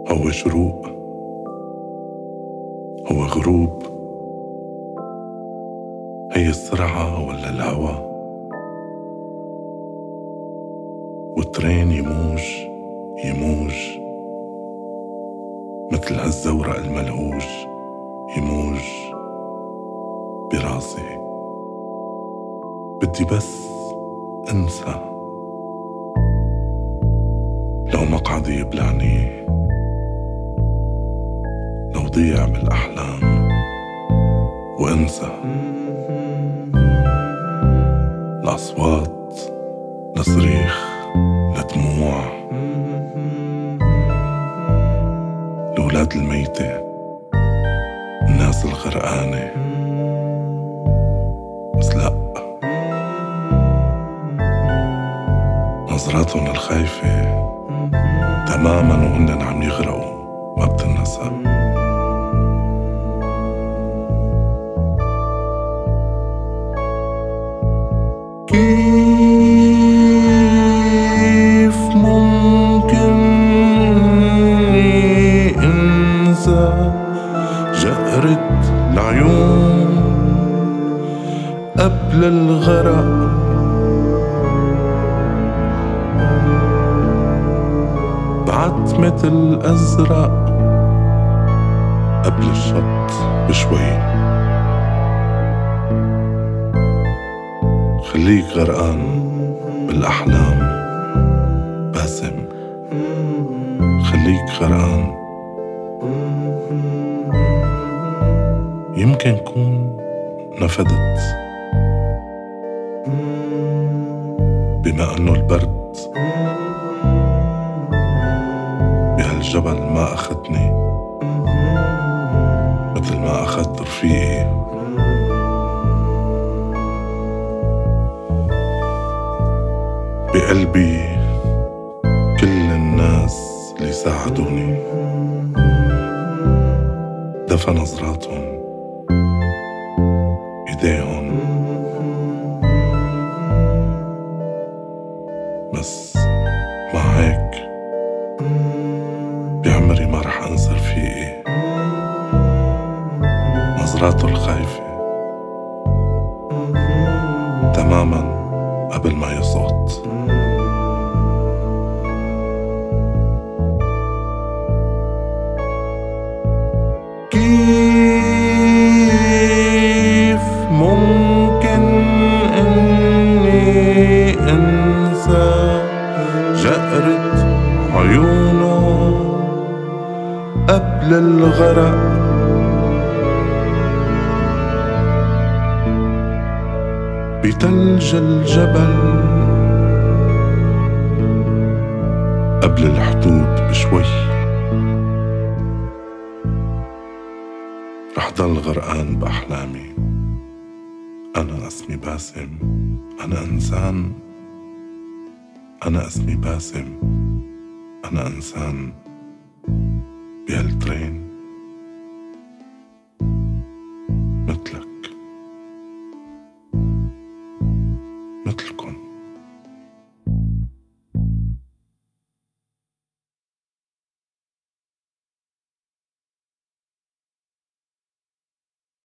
هو شروق، هو غروب، هي السرعة ولا الهوى؟ والترين يموج يموج مثل هالزورق الملهوج، يموج براسي. بدي بس انسى، لو مقعدي يبلعني، لو ضيع بالأحلام وانسى الأصوات، لصريخ، لدموع، الأولاد الميتة، الناس الغرقانة. بس لأ، نظراتهم الخايفة تماماً وهن عم يغرقوا ما بتنسى. كيف ممكن انسى جقرة العيون قبل الغرق؟ بعتمة الأزرق قبل الشط بشوي. خليك غرقان بالأحلام باسم، خليك غرقان. يمكن كون نفدت بما أنه البرد بهالجبل ما أخدني مثل ما أخد رفيقي. بقلبي كل الناس اللي ساعدوني، دفى نظراتهم، ايديهم. بس مع هيك بعمري ما رح انسى رفيقي، نظراته الخايفة تماماً قبل ما يسقط. كيف ممكن اني انسى جقرة عيونه قبل الغرق؟ بتلج الجبل قبل الحدود بشوي. رح ضل غرقان بأحلامي. أنا اسمي باسم، أنا إنسان. أنا اسمي باسم، أنا إنسان بهالترين.